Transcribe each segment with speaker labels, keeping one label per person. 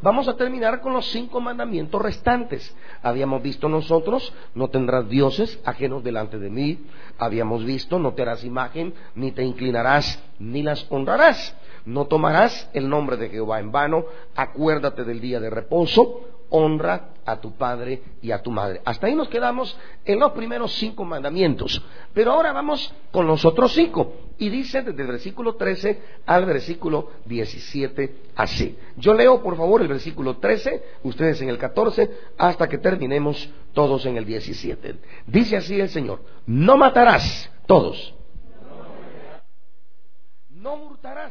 Speaker 1: vamos a terminar con los 5 mandamientos restantes. Habíamos visto nosotros, no tendrás dioses ajenos delante de mí. Habíamos visto, no te harás imagen, ni te inclinarás, ni las honrarás. No tomarás el nombre de Jehová en vano. Acuérdate del día de reposo. Honra a tu padre y a tu madre. Hasta ahí nos quedamos en los primeros 5 mandamientos. Pero ahora vamos con los otros 5. Y dice desde el versículo 13 al versículo 17 así. Yo leo por favor el versículo 13, ustedes en el 14, hasta que terminemos todos en el 17. Dice así el Señor: no matarás, todos. No hurtarás.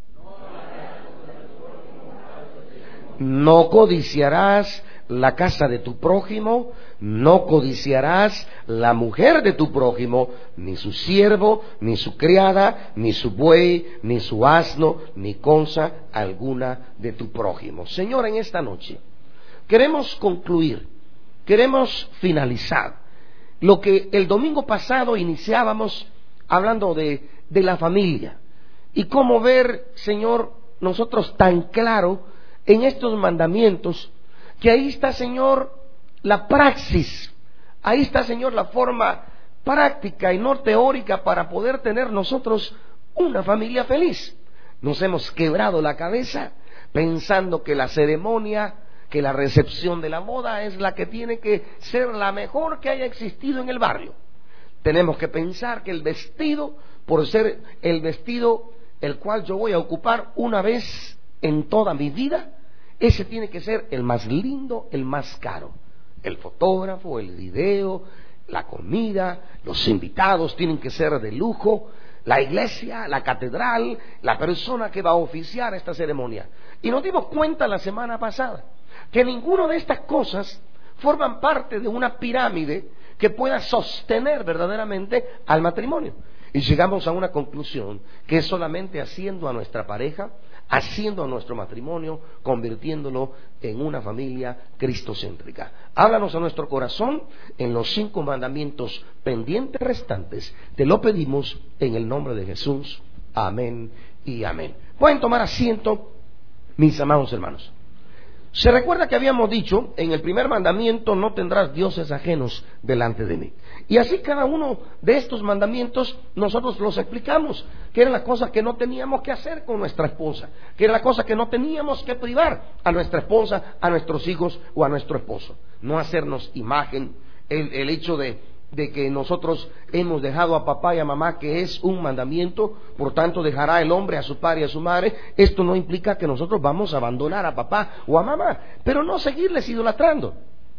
Speaker 1: No codiciarás la casa de tu prójimo, no codiciarás la mujer de tu prójimo, ni su siervo, ni su criada, ni su buey, ni su asno, ni cosa alguna de tu prójimo. Señor, en esta noche queremos concluir, queremos finalizar lo que el domingo pasado iniciábamos hablando de la familia, y cómo ver, Señor, nosotros tan claro en estos mandamientos, que ahí está, Señor, la praxis, ahí está, Señor, la forma práctica y no teórica para poder tener nosotros una familia feliz. Nos hemos quebrado la cabeza pensando que la ceremonia, que la recepción de la boda es la que tiene que ser la mejor que haya existido en el barrio. Tenemos que pensar que el vestido, por ser el vestido el cual yo voy a ocupar una vez en toda mi vida, ese tiene que ser el más lindo, el más caro. El fotógrafo, el video, la comida, los invitados tienen que ser de lujo, la iglesia, la catedral, la persona que va a oficiar esta ceremonia. Y nos dimos cuenta la semana pasada que ninguna de estas cosas forman parte de una pirámide que pueda sostener verdaderamente al matrimonio. Y llegamos a una conclusión, que es solamente haciendo a nuestra pareja, haciendo a nuestro matrimonio, convirtiéndolo en una familia cristocéntrica. Háblanos a nuestro corazón en los 5 mandamientos pendientes restantes. Te lo pedimos en el nombre de Jesús. Amén y amén. Pueden tomar asiento, mis amados hermanos. Se recuerda que habíamos dicho en el primer mandamiento: no tendrás dioses ajenos delante de mí. Y así cada uno de estos mandamientos nosotros los explicamos, que era la cosa que no teníamos que hacer con nuestra esposa, que era la cosa que no teníamos que privar a nuestra esposa, a nuestros hijos o a nuestro esposo. No hacernos imagen, el hecho de que nosotros hemos dejado a papá y a mamá, que es un mandamiento, por tanto dejará el hombre a su padre y a su madre. Esto no implica que nosotros vamos a abandonar a papá o a mamá, pero no seguirles idolatrando,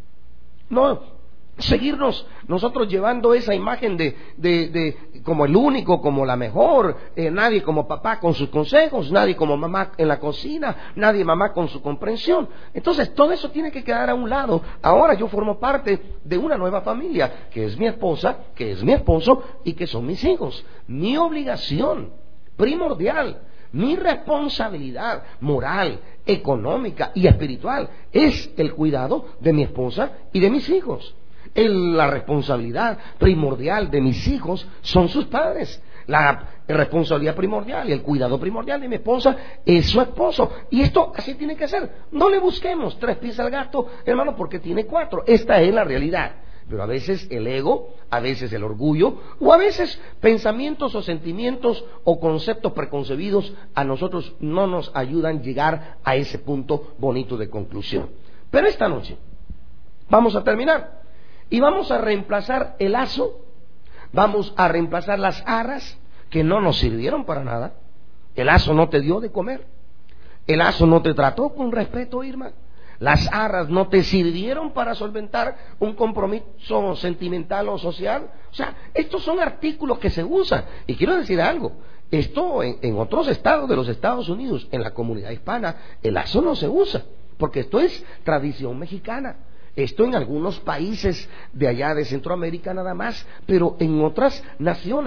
Speaker 1: no seguirnos nosotros llevando esa imagen de como el único, como la mejor, nadie como papá con sus consejos, nadie como mamá en la cocina, nadie mamá con su comprensión. Entonces todo eso tiene que quedar a un lado. Ahora yo formo parte de una nueva familia, que es mi esposa, que es mi esposo y que son mis hijos. Mi obligación primordial, mi responsabilidad moral, económica y espiritual es el cuidado de mi esposa y de mis hijos. La responsabilidad primordial de mis hijos son sus padres. La responsabilidad primordial y el cuidado primordial de mi esposa es su esposo. Y esto así tiene que ser. No le busquemos 3 pies al gato, hermano, porque tiene 4. Esta es la realidad. Pero a veces el ego, a veces el orgullo, o a veces pensamientos o sentimientos o conceptos preconcebidos a nosotros no nos ayudan a llegar a ese punto bonito de conclusión. Pero esta noche vamos a terminar. Y vamos a reemplazar el lazo, vamos a reemplazar las arras que no nos sirvieron para nada. El lazo no te dio de comer, el lazo no te trató con respeto, Irma. Las arras no te sirvieron para solventar un compromiso sentimental o social. O sea, estos son artículos que se usan. Y quiero decir algo, esto en otros estados de los Estados Unidos, en la comunidad hispana, el lazo no se usa, porque esto es tradición mexicana. Esto en algunos países de allá de Centroamérica nada más, pero en otras naciones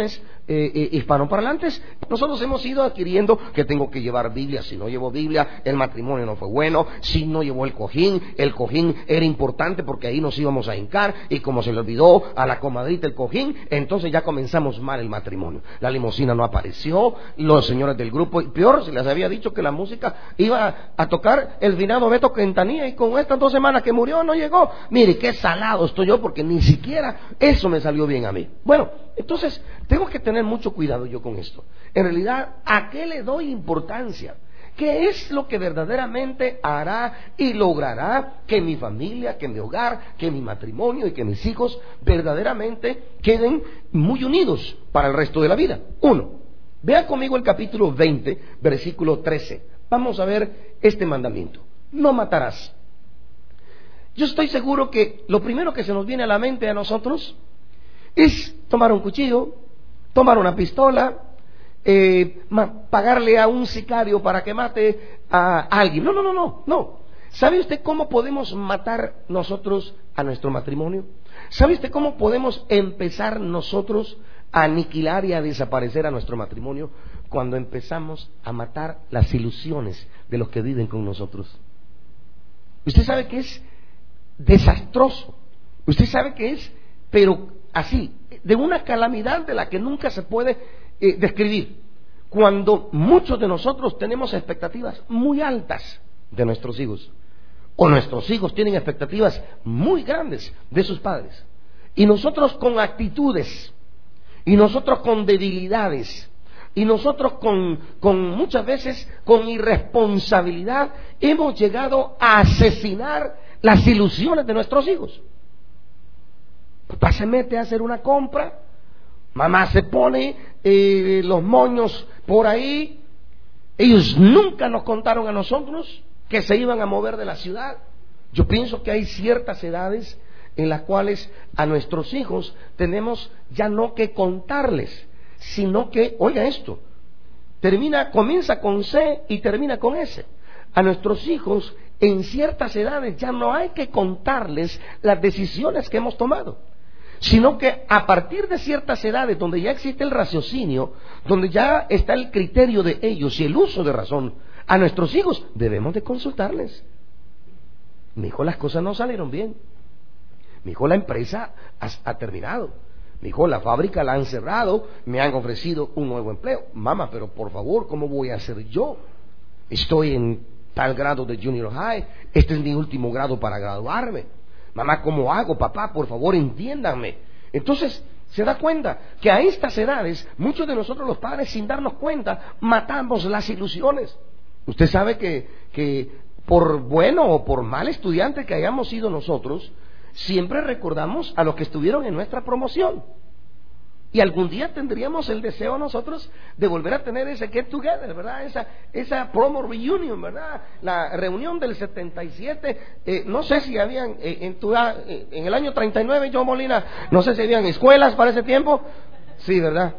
Speaker 1: hispanoparlantes, nosotros hemos ido adquiriendo que tengo que llevar Biblia. Si no llevo Biblia, el matrimonio no fue bueno. Si no llevó el cojín era importante porque ahí nos íbamos a hincar, y como se le olvidó a la comadrita el cojín, entonces ya comenzamos mal el matrimonio. La limusina no apareció, los señores del grupo, y peor, se les había dicho que la música iba a tocar el finado Beto Quintanilla, y con estas 2 semanas que murió no llegó. Mire, qué salado estoy yo, porque ni siquiera eso me salió bien a mí. Bueno, entonces tengo que tener mucho cuidado yo con esto. En realidad, ¿a qué le doy importancia? ¿Qué es lo que verdaderamente hará y logrará que mi familia, que mi hogar, que mi matrimonio y que mis hijos verdaderamente queden muy unidos para el resto de la vida? 1. Vea conmigo el capítulo 20, versículo 13. Vamos a ver este mandamiento: no matarás. Yo estoy seguro que lo primero que se nos viene a la mente a nosotros es tomar un cuchillo, tomar una pistola, pagarle a un sicario para que mate a alguien. No. ¿Sabe usted cómo podemos matar nosotros a nuestro matrimonio? ¿Sabe usted cómo podemos empezar nosotros a aniquilar y a desaparecer a nuestro matrimonio? Cuando empezamos a matar las ilusiones de los que viven con nosotros. Usted sabe que es desastroso. Usted sabe que es, pero así, de una calamidad de la que nunca se puede describir. Cuando muchos de nosotros tenemos expectativas muy altas de nuestros hijos, o nuestros hijos tienen expectativas muy grandes de sus padres, y nosotros con actitudes, y nosotros con debilidades, y nosotros con muchas veces con irresponsabilidad hemos llegado a asesinar las ilusiones de nuestros hijos. Papá se mete a hacer una compra, mamá se pone los moños por ahí. Ellos nunca nos contaron a nosotros que se iban a mover de la ciudad. Yo pienso que hay ciertas edades en las cuales a nuestros hijos tenemos ya no que contarles, sino que, oiga esto, comienza con C y termina con S. A nuestros hijos en ciertas edades ya no hay que contarles las decisiones que hemos tomado, sino que a partir de ciertas edades donde ya existe el raciocinio, donde ya está el criterio de ellos y el uso de razón, a nuestros hijos debemos de consultarles. Mi hijo, las cosas no salieron bien. Mi hijo, la empresa ha terminado. Mi hijo, la fábrica la han cerrado, me han ofrecido un nuevo empleo. Mamá, pero por favor, ¿cómo voy a hacer yo? Estoy en tal grado de junior high, este es mi último grado para graduarme. Mamá, ¿cómo hago? Papá, por favor, entiéndanme. Entonces, se da cuenta que a estas edades, muchos de nosotros los padres, sin darnos cuenta, matamos las ilusiones. Usted sabe que por bueno o por mal estudiante que hayamos sido nosotros, siempre recordamos a los que estuvieron en nuestra promoción. Y algún día tendríamos el deseo nosotros de volver a tener ese get together, ¿verdad? Esa promo reunion, ¿verdad? La reunión del 77, no sé si habían, en el año 39, John Molina, no sé si habían escuelas para ese tiempo. Sí, ¿verdad?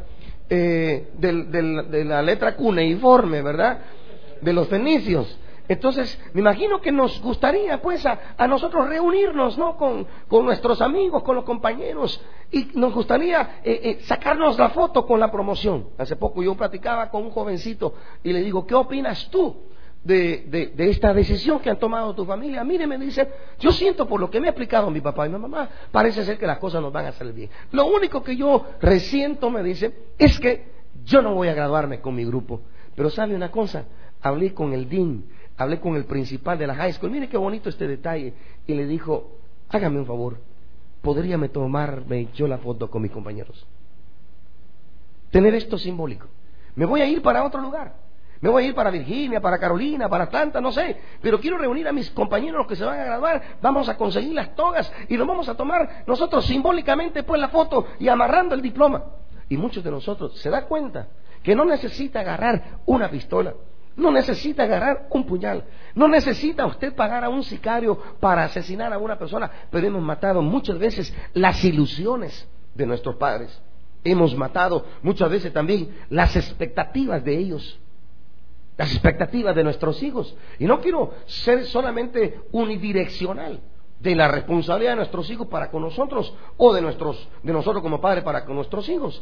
Speaker 1: De la letra cuneiforme, ¿verdad? De los fenicios. Entonces, me imagino que nos gustaría, pues, a nosotros reunirnos, ¿no? Con nuestros amigos, con los compañeros, y nos gustaría sacarnos la foto con la promoción. Hace poco yo platicaba con un jovencito y le digo, ¿qué opinas tú de esta decisión que han tomado tu familia? Mire, me dice, yo siento por lo que me ha explicado mi papá y mi mamá, parece ser que las cosas nos van a salir bien. Lo único que yo resiento, me dice, es que yo no voy a graduarme con mi grupo. Pero ¿sabe una cosa? Hablé con el dean, hablé con el principal de la high school, mire qué bonito este detalle, y le dijo, hágame un favor, ¿podría tomarme yo la foto con mis compañeros? Tener esto simbólico. Me voy a ir para otro lugar, me voy a ir para Virginia, para Carolina, para Atlanta, no sé, pero quiero reunir a mis compañeros que se van a graduar, vamos a conseguir las togas y nos vamos a tomar nosotros simbólicamente pues la foto y amarrando el diploma. Y muchos de nosotros se da cuenta que no necesita agarrar una pistola, no necesita agarrar un puñal, no necesita usted pagar a un sicario para asesinar a una persona, pero hemos matado muchas veces las ilusiones de nuestros padres. Hemos matado muchas veces también las expectativas de ellos, las expectativas de nuestros hijos. Y no quiero ser solamente unidireccional de la responsabilidad de nuestros hijos para con nosotros, o de nosotros como padres para con nuestros hijos.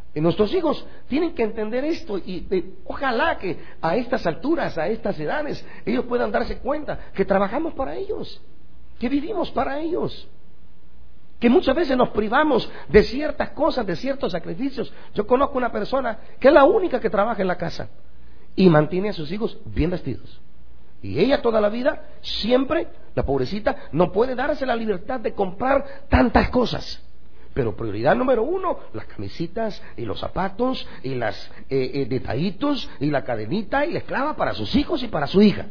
Speaker 1: Y nuestros hijos tienen que entender esto y ojalá que a estas alturas, a estas edades, ellos puedan darse cuenta que trabajamos para ellos, que vivimos para ellos, que muchas veces nos privamos de ciertas cosas, de ciertos sacrificios. Yo conozco una persona que es la única que trabaja en la casa y mantiene a sus hijos bien vestidos. Y ella toda la vida, siempre, la pobrecita, no puede darse la libertad de comprar tantas cosas. Pero prioridad número uno, las camisitas y los zapatos y las detallitos y la cadenita y la esclava para sus hijos y para su hija.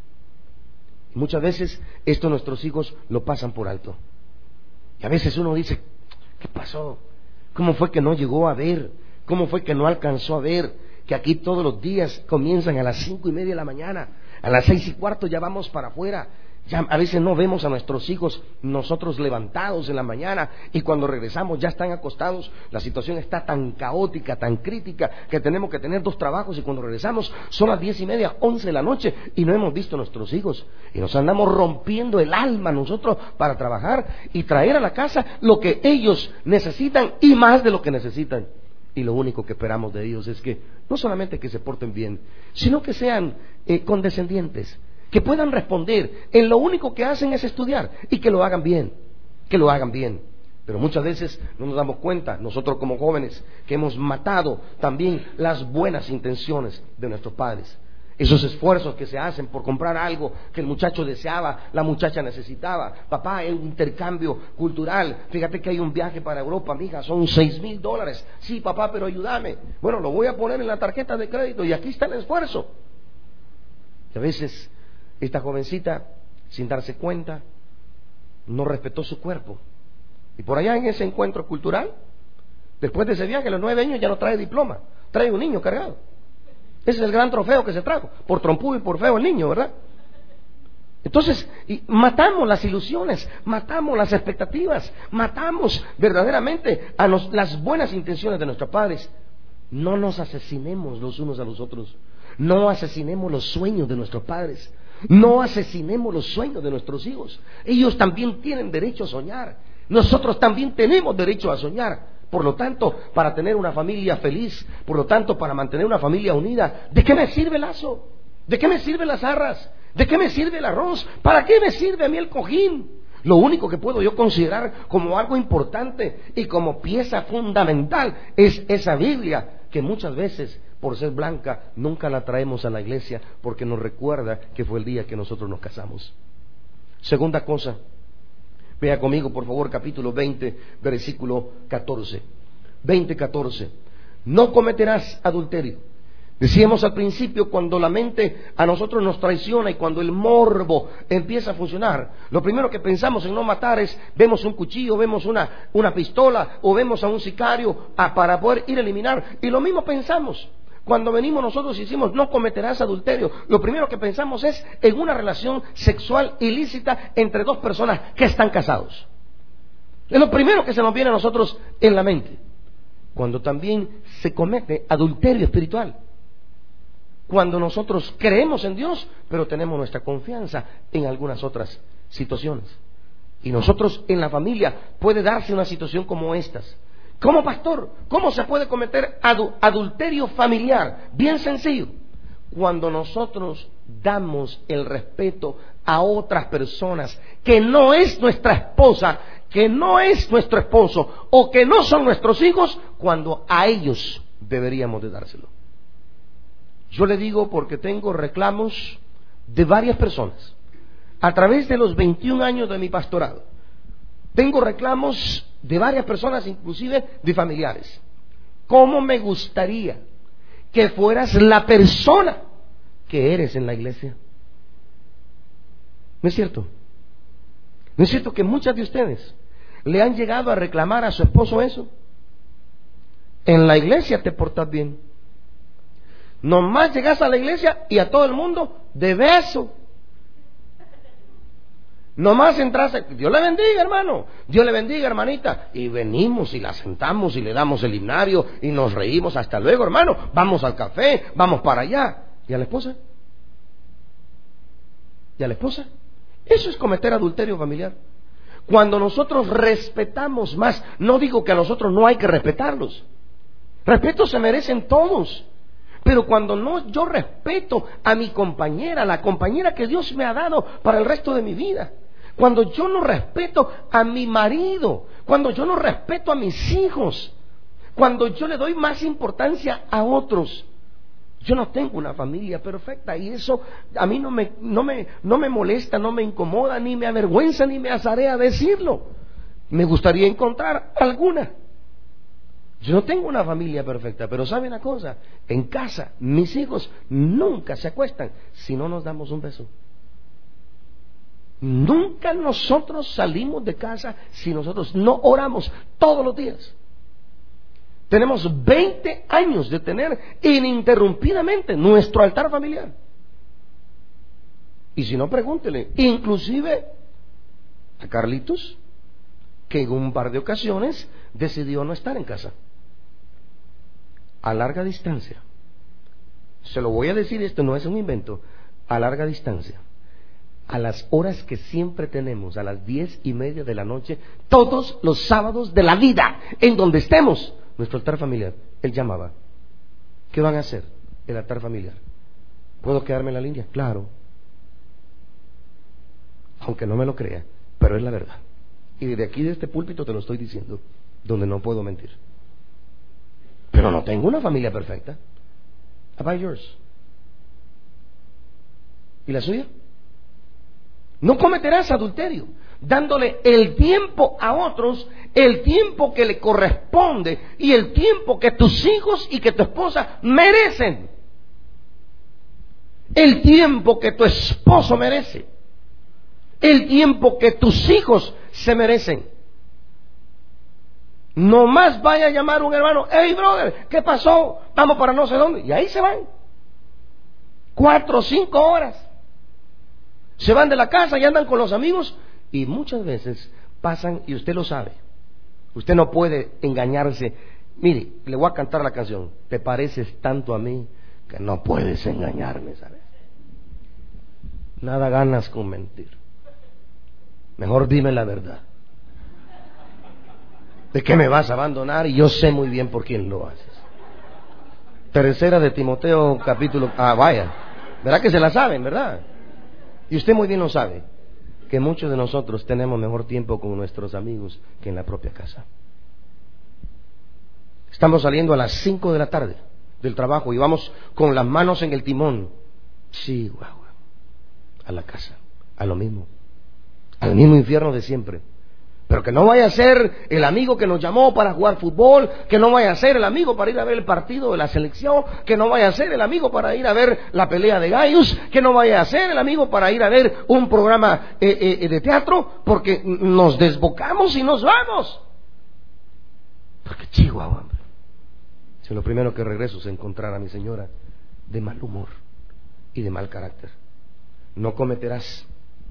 Speaker 1: Y muchas veces esto nuestros hijos lo pasan por alto. Y a veces uno dice, ¿qué pasó? ¿Cómo fue que no llegó a ver? ¿Cómo fue que no alcanzó a ver que aquí todos los días comienzan a las 5:30 de la mañana? A las 6:15 ya vamos para afuera. Ya a veces no vemos a nuestros hijos nosotros levantados en la mañana y cuando regresamos ya están acostados. La situación está tan caótica, tan crítica que tenemos que tener 2 trabajos y cuando regresamos son las 10:30, 11 de la noche y no hemos visto a nuestros hijos y nos andamos rompiendo el alma nosotros para trabajar y traer a la casa lo que ellos necesitan y más de lo que necesitan. Y lo único que esperamos de ellos es que no solamente que se porten bien, sino que sean condescendientes, que puedan responder en lo único que hacen es estudiar y que lo hagan bien, que lo hagan bien. Pero muchas veces no nos damos cuenta, nosotros como jóvenes, que hemos matado también las buenas intenciones de nuestros padres. Esos esfuerzos que se hacen por comprar algo que el muchacho deseaba, la muchacha necesitaba. Papá, hay un intercambio cultural. Fíjate que hay un viaje para Europa, mija, son $6,000. Sí, papá, pero ayúdame. Bueno, lo voy a poner en la tarjeta de crédito y aquí está el esfuerzo. Y a veces esta jovencita, sin darse cuenta, no respetó su cuerpo. Y por allá en ese encuentro cultural, después de ese viaje, a los 9 años ya no trae diploma, trae un niño cargado. Ese es el gran trofeo que se trajo, por trompudo y por feo el niño, ¿verdad? Entonces, matamos las ilusiones, matamos las expectativas, matamos verdaderamente a las buenas intenciones de nuestros padres. No nos asesinemos los unos a los otros, no asesinemos los sueños de nuestros padres, no asesinemos los sueños de nuestros hijos. Ellos también tienen derecho a soñar, nosotros también tenemos derecho a soñar. Por lo tanto, para tener una familia feliz, por lo tanto, para mantener una familia unida, ¿de qué me sirve el lazo? ¿De qué me sirven las arras? ¿De qué me sirve el arroz? ¿Para qué me sirve a mí el cojín? Lo único que puedo yo considerar como algo importante y como pieza fundamental es esa Biblia que muchas veces, por ser blanca, nunca la traemos a la iglesia porque nos recuerda que fue el día que nosotros nos casamos. Segunda cosa. Vea conmigo, por favor, capítulo 20, versículo 14. 20:14. No cometerás adulterio. Decíamos al principio, cuando la mente a nosotros nos traiciona y cuando el morbo empieza a funcionar, lo primero que pensamos en no matar es, vemos un cuchillo, vemos una pistola o vemos a un sicario para poder ir a eliminar. Y lo mismo pensamos. Cuando venimos nosotros y decimos no cometerás adulterio, lo primero que pensamos es en una relación sexual ilícita entre 2 personas que están casados. Es lo primero que se nos viene a nosotros en la mente. Cuando también se comete adulterio espiritual. Cuando nosotros creemos en Dios, pero tenemos nuestra confianza en algunas otras situaciones. Y nosotros en la familia puede darse una situación como estas. Como pastor, ¿cómo se puede cometer adulterio familiar? Bien sencillo. Cuando nosotros damos el respeto a otras personas que no es nuestra esposa, que no es nuestro esposo o que no son nuestros hijos, cuando a ellos deberíamos de dárselo. Yo le digo porque tengo reclamos de varias personas. A través de los 21 años de mi pastorado, tengo reclamos de varias personas, inclusive de familiares. ¿Cómo me gustaría que fueras la persona que eres en la iglesia? ¿No es cierto? ¿No es cierto que muchas de ustedes le han llegado a reclamar a su esposo eso? En la iglesia te portas bien. Nomás llegas a la iglesia y a todo el mundo de beso. Nomás entras, Dios le bendiga, hermano, Dios le bendiga, hermanita, y venimos y la sentamos y le damos el himnario y nos reímos, hasta luego, hermano, vamos al café, vamos para allá. ¿Y a la esposa? ¿Y a la esposa? Eso es cometer adulterio familiar. Cuando nosotros respetamos más, no digo que a nosotros no hay que respetarlos, Respeto se merecen todos. Pero cuando no yo respeto a mi compañera, la compañera que Dios me ha dado para el resto de mi vida, cuando yo no respeto a mi marido, cuando yo no respeto a mis hijos, cuando yo le doy más importancia a otros, yo no tengo una familia perfecta, y eso a mí no me molesta, no me incomoda, ni me avergüenza, ni me azarea decirlo. Me gustaría encontrar alguna. Yo no tengo una familia perfecta, pero ¿sabe una cosa? En casa, mis hijos nunca se acuestan si no nos damos un beso. Nunca nosotros salimos de casa si nosotros no oramos todos los días. Tenemos 20 años de tener ininterrumpidamente nuestro altar familiar. Y si no, pregúntele, inclusive a Carlitos, que en un par de ocasiones decidió no estar en casa. A larga distancia. Se lo voy a decir, esto no es un invento. A larga distancia. A las horas que siempre tenemos, a las 10:30 de la noche, todos los sábados de la vida, en donde estemos, nuestro altar familiar. Él llamaba. ¿Qué van a hacer? El altar familiar. ¿Puedo quedarme en la línea? Claro. Aunque no me lo crea, pero es la verdad. Y desde aquí, de este púlpito, te lo estoy diciendo, donde no puedo mentir. Pero no tengo una familia perfecta. About yours. ¿Y la suya? No cometerás adulterio, dándole el tiempo a otros, el tiempo que le corresponde y el tiempo que tus hijos y que tu esposa merecen. El tiempo que tu esposo merece. El tiempo que tus hijos se merecen. No más vaya a llamar un hermano, hey brother, ¿qué pasó? Vamos para no sé dónde. Y ahí se van. 4 o 5 horas. Se van de la casa y andan con los amigos. Y muchas veces pasan, y usted lo sabe. Usted no puede engañarse. Mire, le voy a cantar la canción. Te pareces tanto a mí que no puedes engañarme, ¿sabes? Nada ganas con mentir. Mejor dime la verdad. ¿De qué me vas a abandonar? Y yo sé muy bien por quién lo haces. Tercera de Timoteo, capítulo... vaya. ¿Verdad que se la saben, verdad? Y usted muy bien lo sabe, que muchos de nosotros tenemos mejor tiempo con nuestros amigos que en la propia casa. Estamos saliendo a las 5 de la tarde del trabajo y vamos con las manos en el timón. Sí, guau. A la casa, a lo mismo. Al mismo infierno de siempre. Pero que no vaya a ser el amigo que nos llamó para jugar fútbol, que no vaya a ser el amigo para ir a ver el partido de la selección, que no vaya a ser el amigo para ir a ver la pelea de gallos, que no vaya a ser el amigo para ir a ver un programa de teatro, porque nos desbocamos y nos vamos. Porque chihuahua, hombre. Si lo primero que regreso es encontrar a mi señora de mal humor y de mal carácter. No cometerás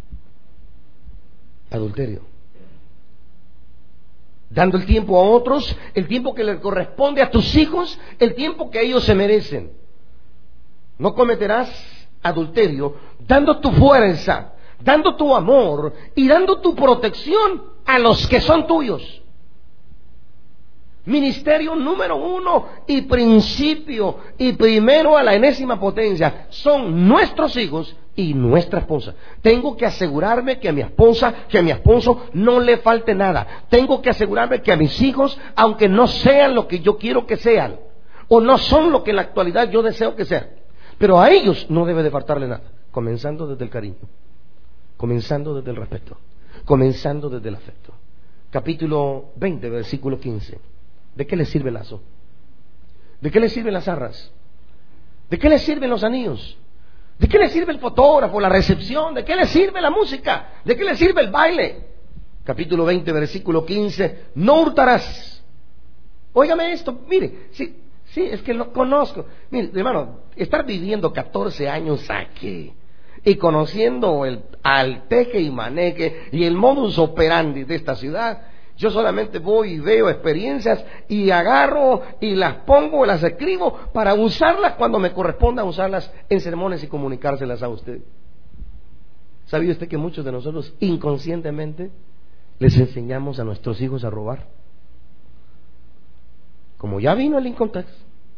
Speaker 1: adulterio, dando el tiempo a otros, el tiempo que le corresponde a tus hijos, el tiempo que ellos se merecen. No cometerás adulterio, dando tu fuerza, dando tu amor y dando tu protección a los que son tuyos. Ministerio número 1 y principio y primero a la enésima potencia son nuestros hijos y nuestra esposa. Tengo que asegurarme que a mi esposa, que a mi esposo no le falte nada. Tengo que asegurarme que a mis hijos, aunque no sean lo que yo quiero que sean, o no son lo que en la actualidad yo deseo que sean, pero a ellos no debe de faltarle nada. Comenzando desde el cariño, comenzando desde el respeto, comenzando desde el afecto. Capítulo 20, versículo 15. ¿De qué le sirve el lazo? ¿De qué le sirven las arras? ¿De qué le sirven los anillos? ¿De qué le sirve el fotógrafo, la recepción? ¿De qué le sirve la música? ¿De qué le sirve el baile? Capítulo 20, versículo 15. No hurtarás. Óigame esto, mire, sí, es que lo conozco. Mire, hermano, estar viviendo 14 años aquí y conociendo al teje y maneje y el modus operandi de esta ciudad, yo solamente voy y veo experiencias y agarro y las pongo, las escribo para usarlas cuando me corresponda usarlas en sermones y comunicárselas a usted. ¿Sabía usted que muchos de nosotros inconscientemente les enseñamos a nuestros hijos a robar? como ya vino el income tax,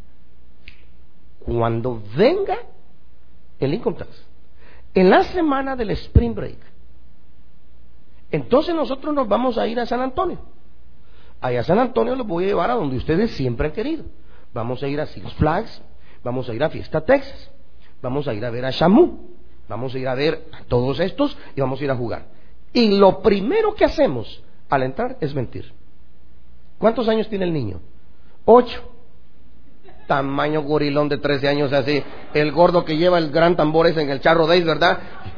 Speaker 1: cuando venga el income tax, en la semana del spring break, entonces nosotros nos vamos a ir a San Antonio. Allá a San Antonio los voy a llevar a donde ustedes siempre han querido. Vamos a ir a Six Flags, vamos a ir a Fiesta Texas, vamos a ir a ver a Shamu, vamos a ir a ver a todos estos y vamos a ir a jugar. Y lo primero que hacemos al entrar es mentir. ¿Cuántos años tiene el niño? 8. Tamaño gorilón de 13 años así, el gordo que lleva el gran tambor ese en el charro de ¿verdad?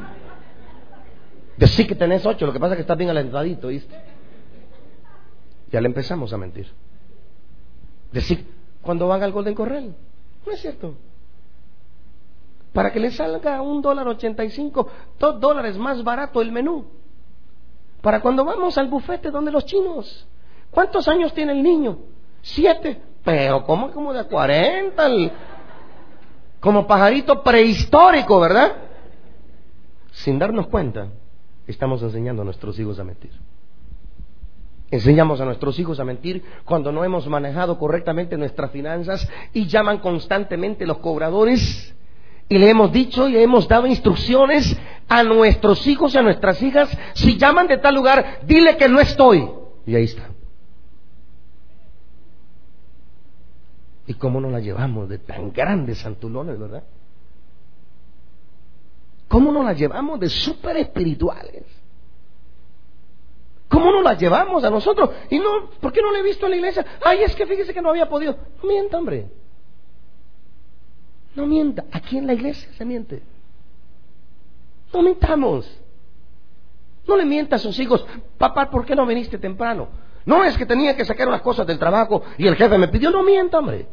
Speaker 1: Decir que tenés 8, lo que pasa es que estás bien alentadito, ¿viste? Ya le empezamos a mentir. Decir, cuando van al Golden Corral, no es cierto. Para que le salga $1.85, $2 más barato el menú. Para cuando vamos al bufete donde los chinos. ¿Cuántos años tiene el niño? 7. Pero como de 40, como pajarito prehistórico, ¿verdad? Sin darnos cuenta, estamos enseñando a nuestros hijos a mentir. Enseñamos a nuestros hijos a mentir cuando no hemos manejado correctamente nuestras finanzas y llaman constantemente los cobradores y le hemos dicho y le hemos dado instrucciones a nuestros hijos y a nuestras hijas: si llaman de tal lugar, dile que no estoy. Y ahí está. ¿Y cómo nos la llevamos de tan grandes santulones, verdad? ¿Cómo nos la llevamos de súper espirituales? ¿Cómo nos la llevamos a nosotros? Y no, ¿por qué no le he visto en la iglesia? Ay, es que fíjese que no había podido. No mienta, hombre. No mienta. Aquí en la iglesia se miente. No mintamos. No le mienta a sus hijos: papá, ¿por qué no viniste temprano? No, es que tenía que sacar unas cosas del trabajo y el jefe me pidió. No mienta, hombre.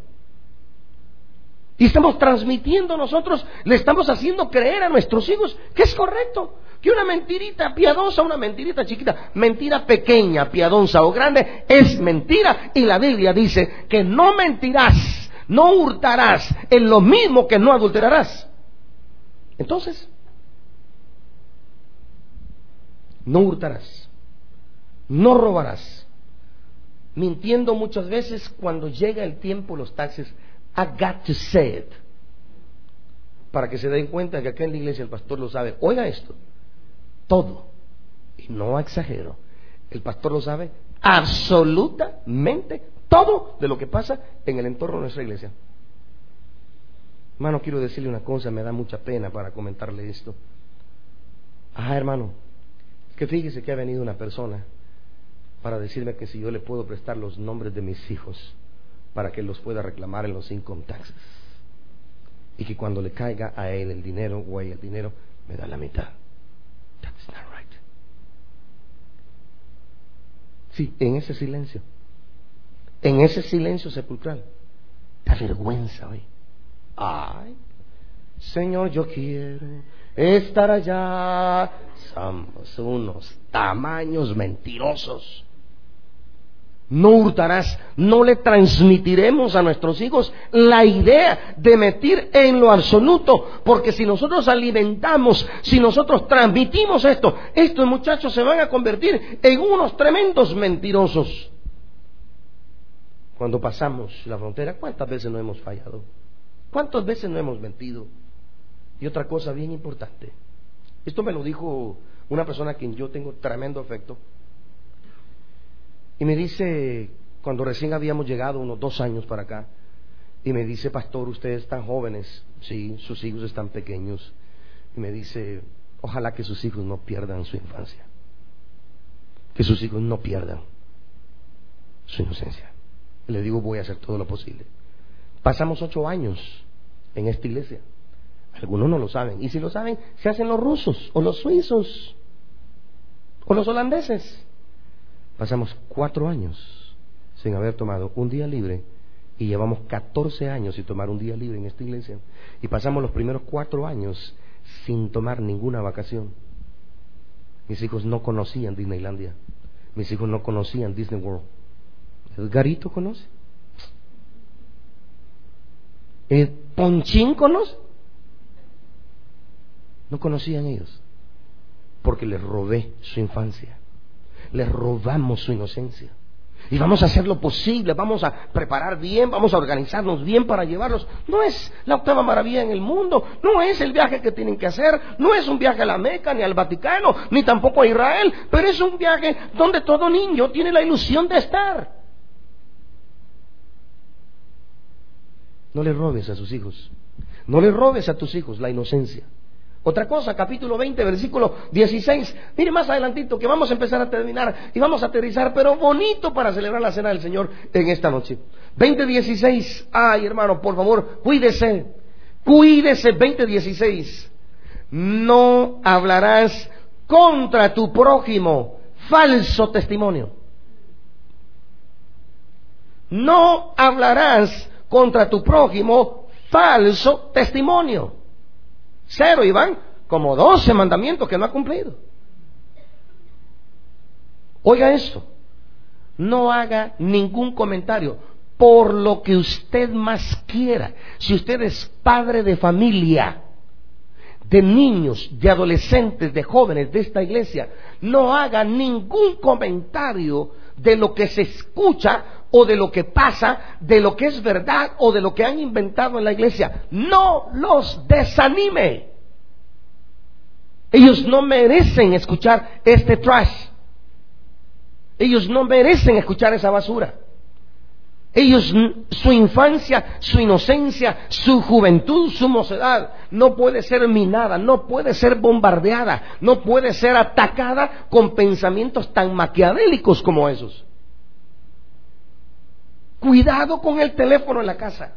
Speaker 1: Y estamos transmitiendo nosotros, le estamos haciendo creer a nuestros hijos que es correcto, que una mentirita piadosa, una mentirita chiquita, mentira pequeña, piadosa o grande, es mentira. Y la Biblia dice que no mentirás, no hurtarás, es lo mismo que no adulterarás. Entonces, no hurtarás, no robarás. Mintiendo muchas veces cuando llega el tiempo, los taxes. I got to say it. Para que se den cuenta que acá en la iglesia el pastor lo sabe. Oiga esto, todo, y no exagero, el pastor lo sabe absolutamente todo de lo que pasa en el entorno de nuestra iglesia. Hermano, quiero decirle una cosa, me da mucha pena para comentarle esto. Hermano, que fíjese que ha venido una persona para decirme que si yo le puedo prestar los nombres de mis hijos para que los pueda reclamar en los income taxes, y que cuando le caiga a él el dinero o a ella el dinero, me da la mitad. That's not right. Sí, en ese silencio sepulcral, da vergüenza hoy. Ay, Señor, yo quiero estar allá. Somos unos tamaños mentirosos. No hurtarás. No le transmitiremos a nuestros hijos la idea de mentir en lo absoluto, porque si nosotros alimentamos, si nosotros transmitimos esto, estos muchachos se van a convertir en unos tremendos mentirosos. Cuando pasamos la frontera, ¿cuántas veces no hemos fallado? ¿Cuántas veces no hemos mentido? Y otra cosa bien importante, esto me lo dijo una persona a quien yo tengo tremendo afecto. Y me dice, cuando recién habíamos llegado, unos 2 años para acá, y me dice: pastor, ustedes están jóvenes, sí, sus hijos están pequeños. Y me dice: ojalá que sus hijos no pierdan su infancia, que sus hijos no pierdan su inocencia. Y le digo: voy a hacer todo lo posible. Pasamos 8 años en esta iglesia. Algunos no lo saben, y si lo saben, se hacen los rusos, o los suizos, o los holandeses. Pasamos 4 años sin haber tomado un día libre, y llevamos 14 años sin tomar un día libre en esta iglesia. Y pasamos los primeros 4 años sin tomar ninguna vacación. Mis hijos no conocían Disneylandia, mis hijos no conocían Disney World. ¿El Garito conoce? ¿El Ponchín conoce? No conocían ellos, porque les robé su infancia. Les robamos su inocencia. Y vamos a hacer lo posible, vamos a preparar bien, vamos a organizarnos bien para llevarlos. No es la octava maravilla en el mundo, no es el viaje que tienen que hacer, no es un viaje a la Meca, ni al Vaticano, ni tampoco a Israel, pero es un viaje donde todo niño tiene la ilusión de estar. No le robes a sus hijos, no le robes a tus hijos la inocencia. Otra cosa, capítulo 20, versículo 16. Mire más adelantito que vamos a empezar a terminar y vamos a aterrizar, pero bonito para celebrar la cena del Señor en esta noche. 20:16. Ay, hermano, por favor, cuídese. 20:16. No hablarás contra tu prójimo falso testimonio. No hablarás contra tu prójimo falso testimonio. 0, Iván, como 12 mandamientos que no ha cumplido. Oiga esto, no haga ningún comentario por lo que usted más quiera. Si usted es padre de familia, de niños, de adolescentes, de jóvenes de esta iglesia, no haga ningún comentario de lo que se escucha o de lo que pasa, de lo que es verdad o de lo que han inventado en la iglesia. No los desanime. Ellos no merecen escuchar este trash. Ellos no merecen escuchar esa basura. Ellos, su infancia, su inocencia, su juventud, su mocedad no puede ser minada, no puede ser bombardeada, no puede ser atacada con pensamientos tan maquiavélicos como esos. Cuidado con el teléfono en la casa.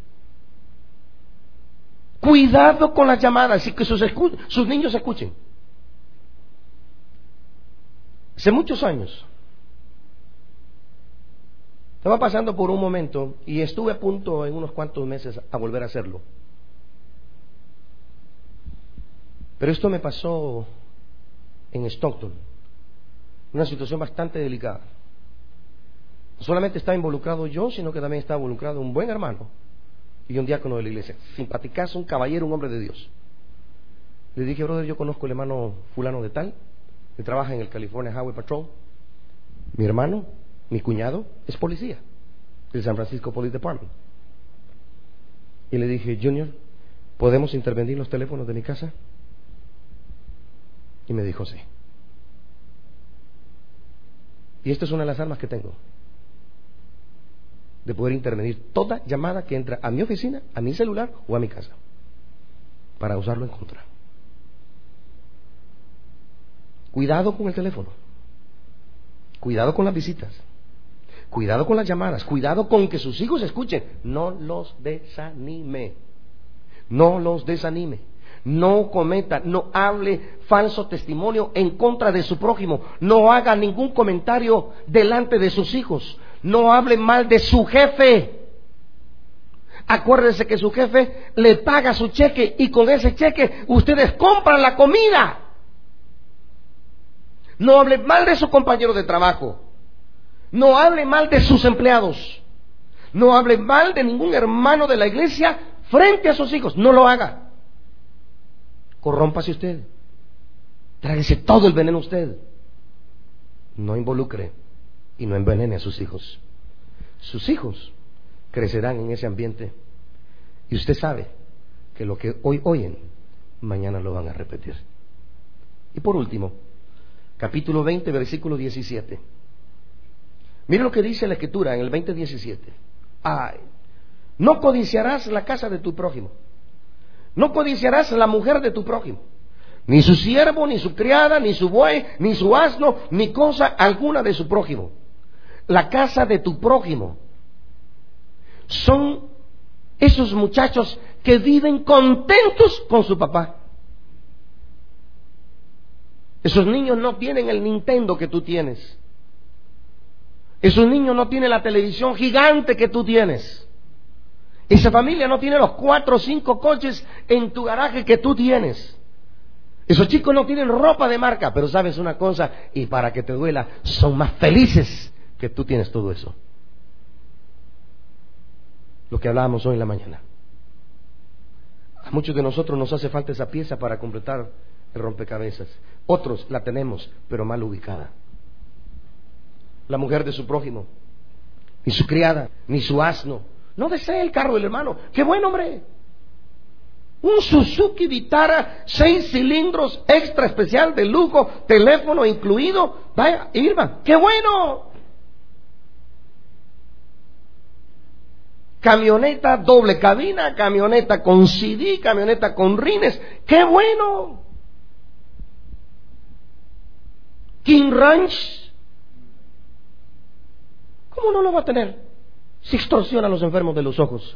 Speaker 1: Cuidado con las llamadas y que sus niños escuchen. Hace muchos años estaba pasando por un momento y estuve a punto en unos cuantos meses a volver a hacerlo. Pero esto me pasó en Stockton, una situación bastante delicada. No solamente estaba involucrado yo, sino que también estaba involucrado un buen hermano y un diácono de la iglesia, simpaticazo, un caballero, un hombre de Dios. Le dije, brother, yo conozco al hermano fulano de tal, que trabaja en el California Highway Patrol. Mi hermano, mi cuñado, es policía del San Francisco Police Department. Y le dije, Junior, ¿podemos intervenir los teléfonos de mi casa? Y me dijo, sí. Y esta es una de las armas que tengo, de poder intervenir toda llamada que entra a mi oficina, a mi celular o a mi casa, para usarlo en contra. Cuidado con el teléfono, cuidado con las visitas, cuidado con las llamadas, cuidado con que sus hijos escuchen. No los desanime, no los desanime. No cometa, no hable falso testimonio en contra de su prójimo. No haga ningún comentario delante de sus hijos. No hable mal de su jefe. Acuérdese que su jefe le paga su cheque y con ese cheque ustedes compran la comida. No hable mal de su compañero de trabajo. No hable mal de sus empleados. No hable mal de ningún hermano de la iglesia frente a sus hijos. No lo haga. Corrómpase usted. Tráguese todo el veneno usted. No involucre y no envenene a sus hijos. Sus hijos crecerán en ese ambiente y usted sabe que lo que hoy oyen, mañana lo van a repetir. Y por último, capítulo 20, versículo 17. Mire lo que dice la Escritura en el 20:17. Ay, no codiciarás la casa de tu prójimo. No codiciarás la mujer de tu prójimo, ni su siervo, ni su criada, ni su buey, ni su asno, ni cosa alguna de su prójimo. La casa de tu prójimo son esos muchachos que viven contentos con su papá. Esos niños no tienen el Nintendo que tú tienes. Esos niños no tienen la televisión gigante que tú tienes. Esa familia no tiene los 4 o 5 coches en tu garaje que tú tienes. Esos chicos no tienen ropa de marca, pero sabes una cosa, y para que te duela, son más felices que tú tienes todo eso. Lo que hablábamos hoy en la mañana. A muchos de nosotros nos hace falta esa pieza para completar el rompecabezas. Otros la tenemos, pero mal ubicada. la mujer de su prójimo, ni su criada, ni su asno. No desee el carro del hermano. ¡Qué buen hombre! Un Suzuki Vitara 6 cilindros extra especial de lujo, teléfono incluido. Vaya, Irma, ¡qué bueno! Camioneta doble cabina, camioneta con CD, camioneta con rines. ¡Qué bueno! King Ranch. ¿Cómo no lo va a tener? Si extorsiona a los enfermos de los ojos.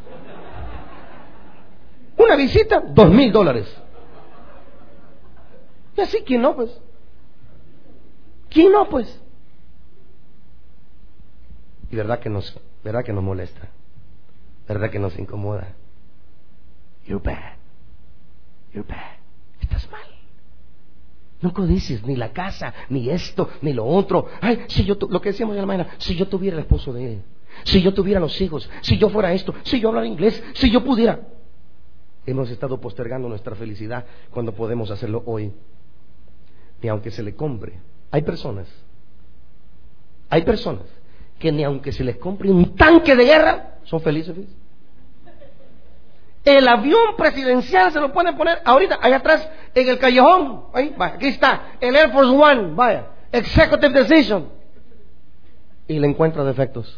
Speaker 1: Una visita, $2,000. Y así, ¿quién no, pues? ¿Quién no, pues? Y verdad que nos molesta. ¿Verdad que nos incomoda? You're bad. You're bad. Estás mal. No codicies ni la casa, ni esto, ni lo otro. Ay, si yo, lo que decíamos de la mañana, si yo tuviera el esposo de él, si yo tuviera los hijos, si yo fuera esto, si yo hablara inglés, si yo pudiera. Hemos estado postergando nuestra felicidad cuando podemos hacerlo hoy. Ni aunque se le compre. Hay personas que ni aunque se les compre un tanque de guerra, son felices. El avión presidencial se lo pueden poner ahorita, allá atrás, en el callejón. Ahí, vaya, aquí está, el Air Force One, vaya, Executive Decision. Y le encuentra defectos.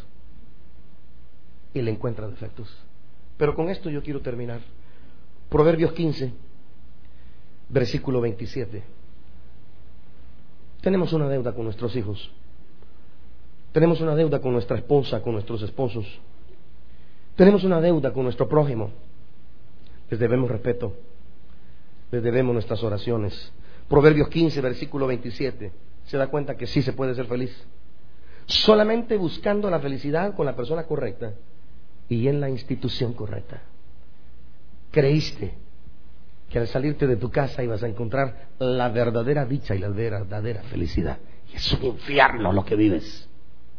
Speaker 1: Pero con esto yo quiero terminar. Proverbios 15, versículo 27. Tenemos una deuda con nuestros hijos. Tenemos una deuda con nuestra esposa, con nuestros esposos. Tenemos una deuda con nuestro prójimo. Les debemos respeto. Les debemos nuestras oraciones. Proverbios 15, versículo 27. ¿Se da cuenta que sí se puede ser feliz? Solamente buscando la felicidad con la persona correcta y en la institución correcta. Creíste que al salirte de tu casa ibas a encontrar la verdadera dicha y la verdadera felicidad. Y es un infierno lo que vives.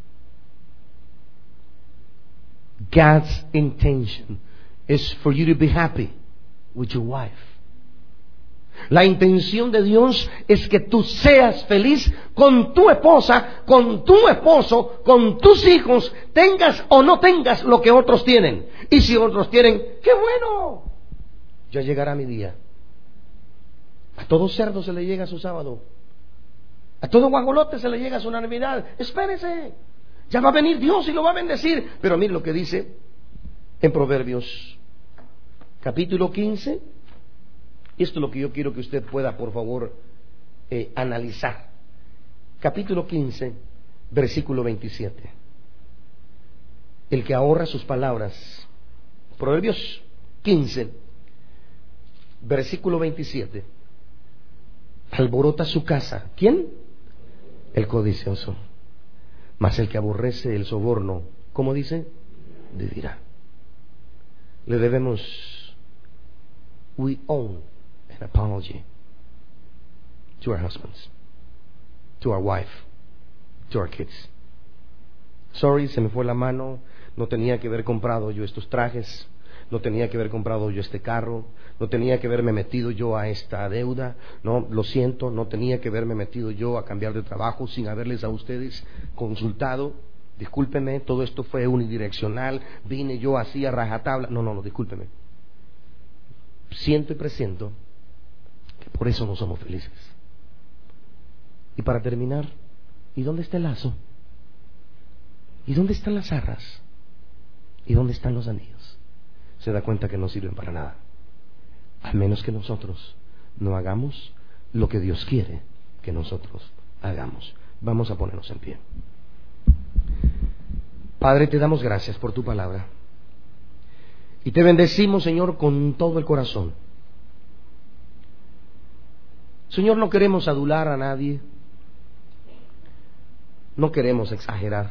Speaker 1: God's intention is for you to be happy with your wife. La intención de Dios es que tú seas feliz con tu esposa, con tu esposo, con tus hijos, tengas o no tengas lo que otros tienen. Y si otros tienen, ¡qué bueno! Ya llegará mi día. A todo cerdo se le llega su sábado. A todo guajolote se le llega su Navidad. Espérese. Ya va a venir Dios y lo va a bendecir. Pero mire lo que dice en Proverbios capítulo 15. Y esto es lo que yo quiero que usted pueda, por favor, analizar. Capítulo 15, versículo 27. El que ahorra sus palabras. Proverbios 15, versículo 27. Alborota su casa. ¿Quién? El codicioso. Mas el que aborrece el soborno, ¿cómo dice? Vivirá. Le debemos, we own an apology to our husbands, to our wife, to our kids. Sorry, se me fue la mano, no tenía que haber comprado yo estos trajes, no tenía que haber comprado yo este carro, no tenía que haberme metido yo a esta deuda, no, lo siento, no tenía que haberme metido yo a cambiar de trabajo sin haberles a ustedes consultado. Discúlpeme, todo esto fue unidireccional, vine yo así a rajatabla. No, discúlpeme. Siento y presiento que por eso no somos felices. Y para terminar, ¿y dónde está el lazo? ¿Y dónde están las arras? ¿Y dónde están los anillos? Se da cuenta que no sirven para nada, a menos que nosotros no hagamos lo que Dios quiere que nosotros hagamos. Vamos a ponernos en pie. Padre, te damos gracias por tu palabra y te bendecimos, Señor, con todo el corazón. Señor, no queremos adular a nadie, no queremos exagerar,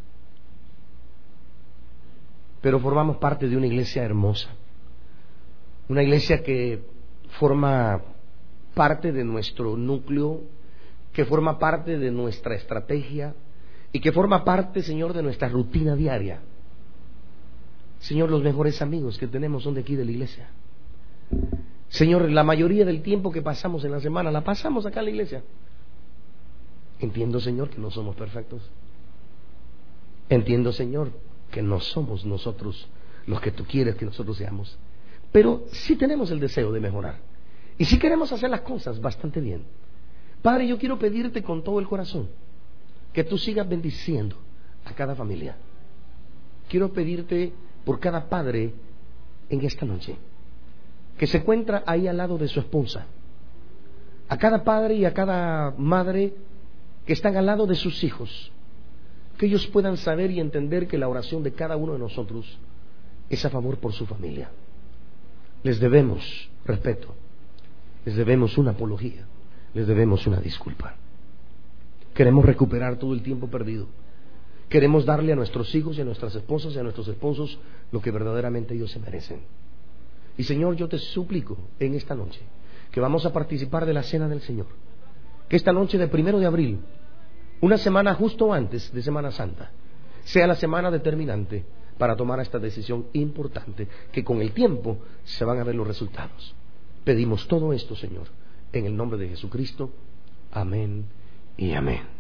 Speaker 1: pero formamos parte de una iglesia hermosa, una iglesia que forma parte de nuestro núcleo, que forma parte de nuestra estrategia y que forma parte, Señor, de nuestra rutina diaria. Señor, los mejores amigos que tenemos son de aquí de la iglesia. Señor, la mayoría del tiempo que pasamos en la semana la pasamos acá en la iglesia. Entiendo, Señor, que no somos perfectos, Entiendo, Señor, que no somos nosotros los que tú quieres que nosotros seamos, pero sí tenemos el deseo de mejorar y sí queremos hacer las cosas bastante bien. Padre, yo quiero pedirte con todo el corazón que tú sigas bendiciendo a cada familia. Quiero pedirte por cada padre en esta noche que se encuentra ahí al lado de su esposa, a cada padre y a cada madre que están al lado de sus hijos, que ellos puedan saber y entender que la oración de cada uno de nosotros es a favor por su familia. Les debemos respeto, les debemos una apología, les debemos una disculpa. Queremos recuperar todo el tiempo perdido. Queremos darle a nuestros hijos y a nuestras esposas y a nuestros esposos lo que verdaderamente ellos se merecen. Y Señor, yo te suplico en esta noche que vamos a participar de la Cena del Señor, que esta noche de 1 de abril, una semana justo antes de Semana Santa, sea la semana determinante para tomar esta decisión importante, que con el tiempo se van a ver los resultados. Pedimos todo esto, Señor, en el nombre de Jesucristo. Amén y amén.